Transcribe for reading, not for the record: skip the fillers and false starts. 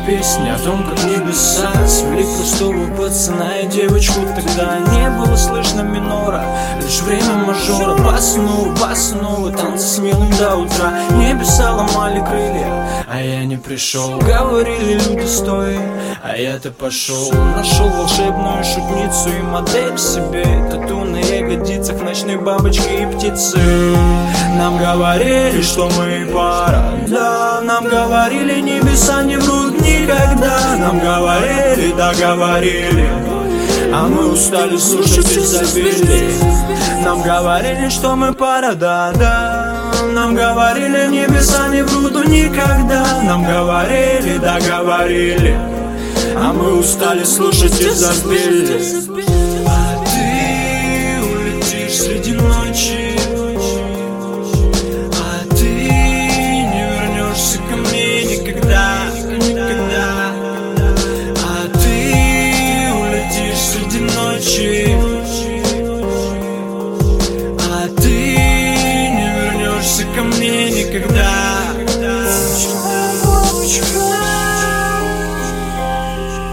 песни о том, как небеса свели простого пацана и девочку. Тогда не было слышно минора, лишь время мажора. Баснуло, танцы смелым до утра. Небеса ломали крылья, а я не пришел. Говорили люди, стой, а я-то пошел. Нашел волшебную шутницу и модель себе. Тату на ягодицах, ночные бабочки и птицы. Нам говорили, что мы пара, да. Нам говорили, небеса не врут никогда. Нам говорили, да говорили, а мы устали слушать изобилие. Нам говорили, что мы пара, да. Нам говорили, небеса не врут никогда. Нам говорили, да говорили, а мы устали слушать изобилие. А ты улетишь среди ночи, а ты не вернешься ко мне никогда. А ты улетишь среди ночи, а ты не вернешься ко мне никогда.